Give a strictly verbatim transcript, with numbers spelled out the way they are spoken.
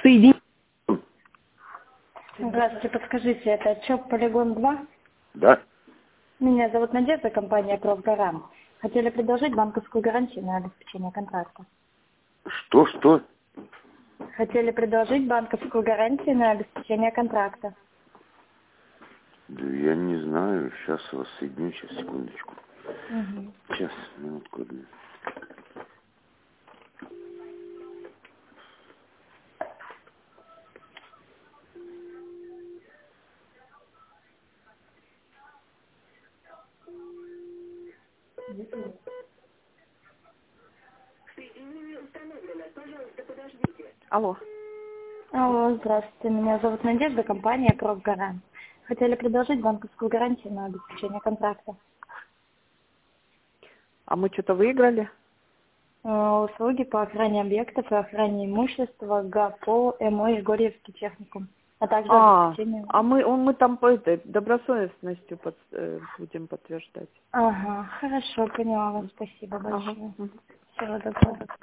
Соедини... Здравствуйте, подскажите, это ЧОП Полигон два? Да. Меня зовут Надежда, компания «Профгарант». Хотели предложить банковскую гарантию на обеспечение контракта. Что, что? Хотели предложить банковскую гарантию на обеспечение контракта. Да я не знаю. Сейчас вас соединю, сейчас, секундочку. Угу. Сейчас, минутку одну. Алло. Алло, здравствуйте, меня зовут Надежда, компания «Профгарант». Хотели предложить банковскую гарантию на обеспечение контракта. А мы что-то выиграли? Э, Услуги по охране объектов и охране имущества ГАПО МО Егорьевский техникум, а также А, обеспечение... а мы, он- мы там по этой добросовестностью под- э, будем подтверждать. Ага, хорошо, поняла вас, спасибо Ага. большое. Мгм. Всего доброго.